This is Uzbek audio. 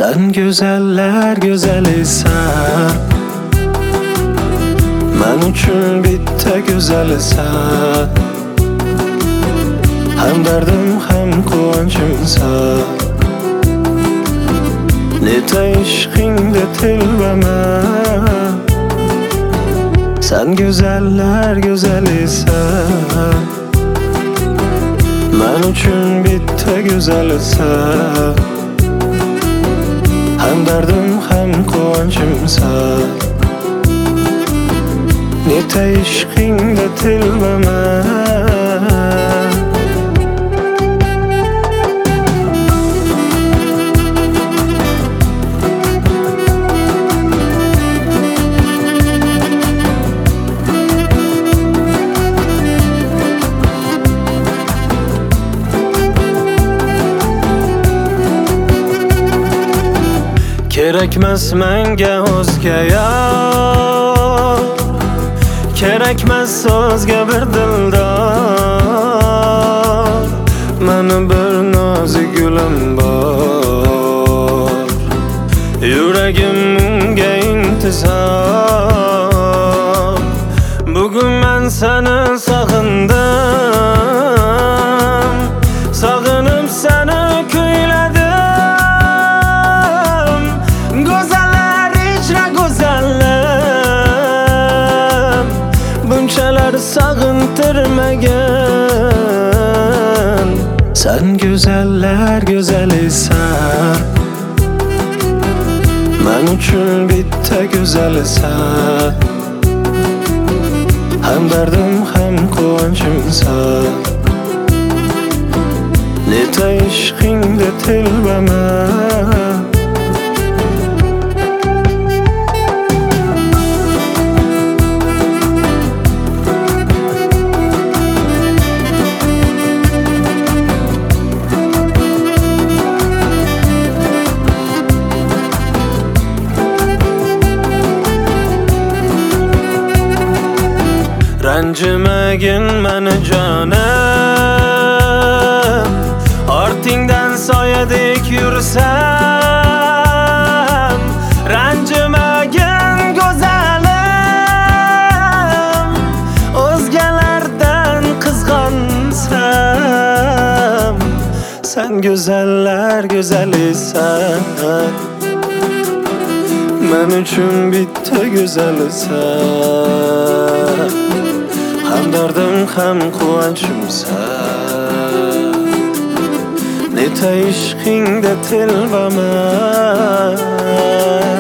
Sen güzeller güzelisan, men uchun bitta güzelsan. Hem derdim hem quvonchimsan. Neta ishqingda tilbaman. Sen güzeller güzelisan, men uchun bitta güzelsan. Hem derdim hem quvonchimsan. Neta ishqingda tilbaman. Kerakmas menga o'zga yor, kerakmas o'zga bir dildor. Meni bir nozik gulim bor, yuragim unga intizor. Bugun men seni sog'indim, sog'inib seni kuyladim. Bunchalar sog'intirmagan. Sen güzeller güzelisan, men uchun bitta güzelsan. Hem derdim hem quvonchimsan. Neta ishqingda tilbaman. Ranjimagin meni jonim, ortingdan soyadek yursam. Ranjimagin go'zalim, o'zgalardan qizg'onsam. Sen güzeller güzelisan, men uchun bitta güzelsan. Hem derdim hem quvonchimsan. Neta ishqingda tilbaman.